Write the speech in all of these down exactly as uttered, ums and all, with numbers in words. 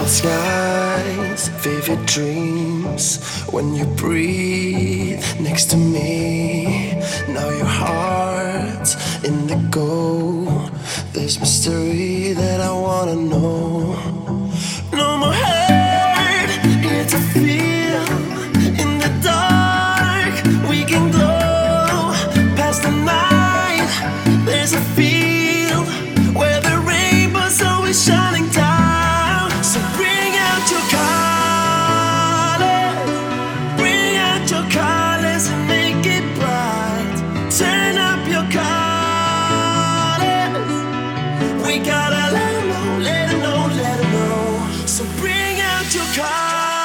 skies, vivid dreams. When you breathe next to me, now your heart's in the go. There's mystery that I wanna know. No more hurt, here to feel. In the dark, we can glow. Past the night, there's a field where the rainbow's always shining down. So bring out your colors, bring out your colors and make it bright. Turn up your colors. We gotta let them know, let them know, let them know. So bring out your colors.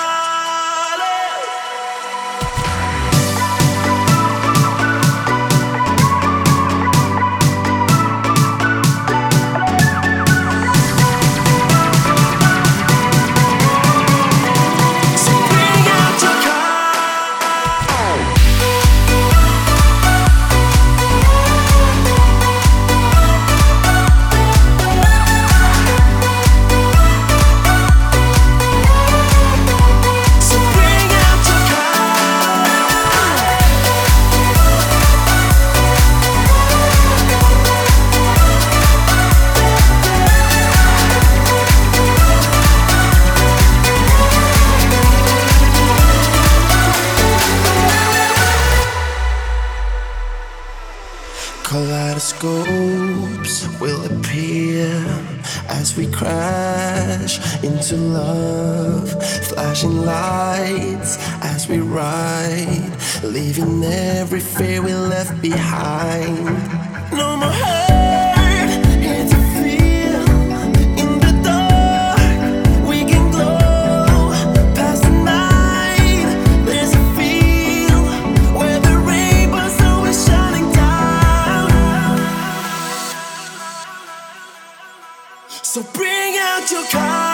Kaleidoscopes will appear as we crash into love. Flashing lights as we ride, leaving every fear we left behind. No more hurt, here to feel. In the dark, we can glow. Past the night, there's a field where the rainbow's always shining down. So bring out your car.